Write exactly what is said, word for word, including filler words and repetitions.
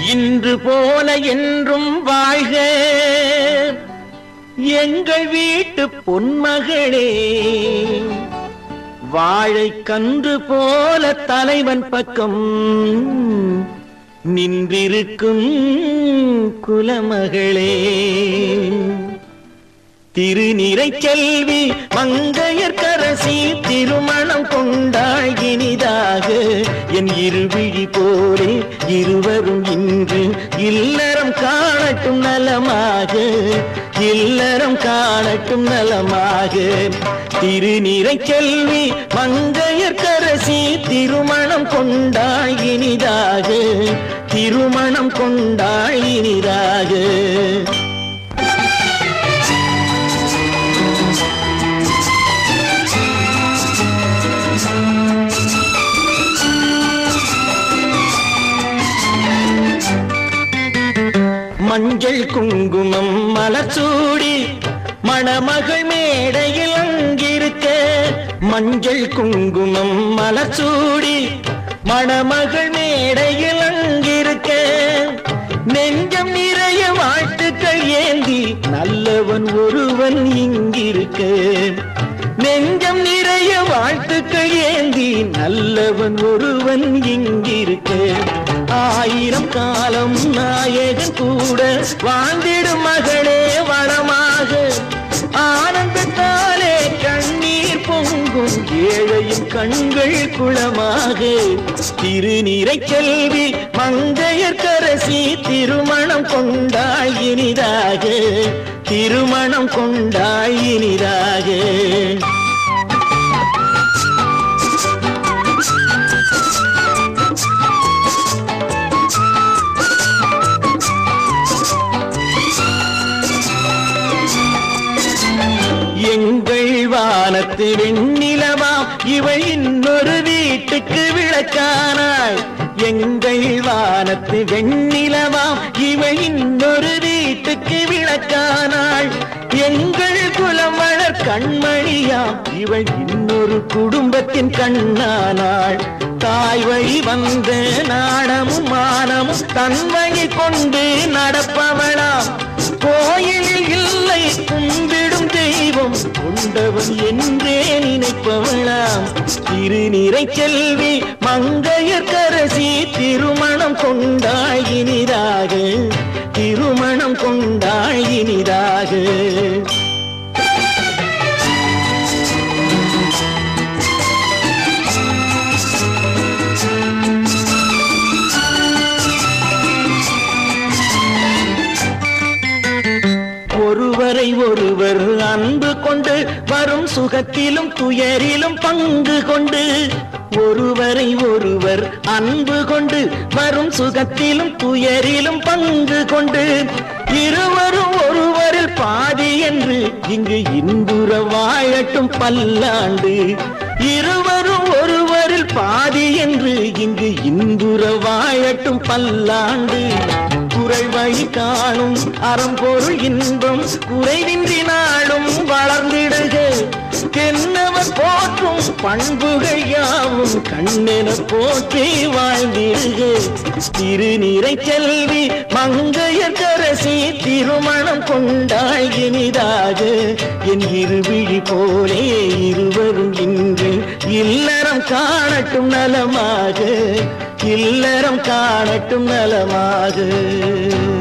இன்று போல என்றும் வாழ்க எங்கள் வீட்டு பொன்மகளே. வாழை கன்று போல தலைவன் பக்கம் நின்றிருக்கும் குலமகளே. திருநிறை செல்வி மங்கையர்க்கரசி திருமணம் கொண்டாள் இனிதாக. என் இருவிழி போலே இருவரும் இன்று இல்லறம் காணட்டும் நலமாக, இல்லறம் காணட்டும் நலமாக. திருநிறை செல்வி மங்கையர்க்கரசி திருமணம் கொண்டாள் இனிதாக, திருமணம் கொண்டாள் இனிதாக. மஞ்சள் குங்குமம் மலர்சூடி மணமகள் மேடையில் அங்கிருக்க. மஞ்சள் குங்குமம் மலர்சூடி மணமகள் மேடையில் அங்கிருக்க. நெஞ்சம் நிறைய வாழ்த்துக்கள் ஏந்தி நல்லவன் ஒருவன் இங்கிருக்க. நெஞ்சம் நிறைய வாழ்த்துக்கள் ஏந்தி நல்லவன் ஒருவன் இங்கிருக்க. ஆயிரம் காலம் நாயகன் கூட வாழ்ந்திடும் மகளே வளமாக. ஆனந்தத்தாலே கண்ணீர் பொங்கும் ஏழையின் கண்கள் குளமாக. திருநிறை செல்வி மங்கையர்க்கரசி திருமணம் கொண்டாள் இனிதாக, திருமணம் கொண்டாள் இனிதாக. எங்கள் வானத்து வெண்ணிலவாம் இவள் இன்னொரு வீட்டுக்கு விளக்கானாள். எங்கள் வானத்து வெண்ணிலவாம் இவள் இன்னொரு வீட்டுக்கு விளக்கானாள். எங்கள் குலம் வளர் கண்மணியாம் இவள் இன்னொரு குடும்பத்தின் கண்ணானாள். தாய் வழி வந்த நாடமும் மானமும் தன்மையை கொண்டு நடப்பவளாம். கோயிலில் இல்லை கும்பிடும் தெய்வம் கொண்டவன் என்றே நினைப்பவளாம். திருநிறை செல்வி மங்கையர்க்கரசி திருமணம் கொண்டாள் இனிதாக, திருமணம் கொண்டாள் இனிதாக. ஒருவரை ஒருவர் அன்பு கொண்டு வரும் சுகத்திலும் துயரிலும் பங்கு கொண்டு. ஒருவரை ஒருவர் அன்பு கொண்டு வரும் சுகத்திலும் துயரிலும் பங்கு கொண்டு. இருவரும் ஒருவரில் பாதி என்று இங்கு இன்புற வாழட்டும் பல்லாண்டு. இருவரும் ஒருவரில் பாதி என்று இங்கு இன்புற வாழட்டும் பல்லாண்டு. குறை வழி காணும் அறம்பொருள் இன்பம் குறைவின்றி நாளும் வளர்ந்திடுக. தென்னவர் போற்றும் பண்புகள் யாவும் கண்ணென போற்றி வாழ்ந்திடுக. திருநிறை செல்வி மங்கையர்க்கரசி திருமணம் கொண்டாள் இனிதாக. என் இருவிழி போலே இருவரும் இன்று இல்லறம் காணட்டும் நலமாக, இல்லறம் காணட்டும் நலமாக.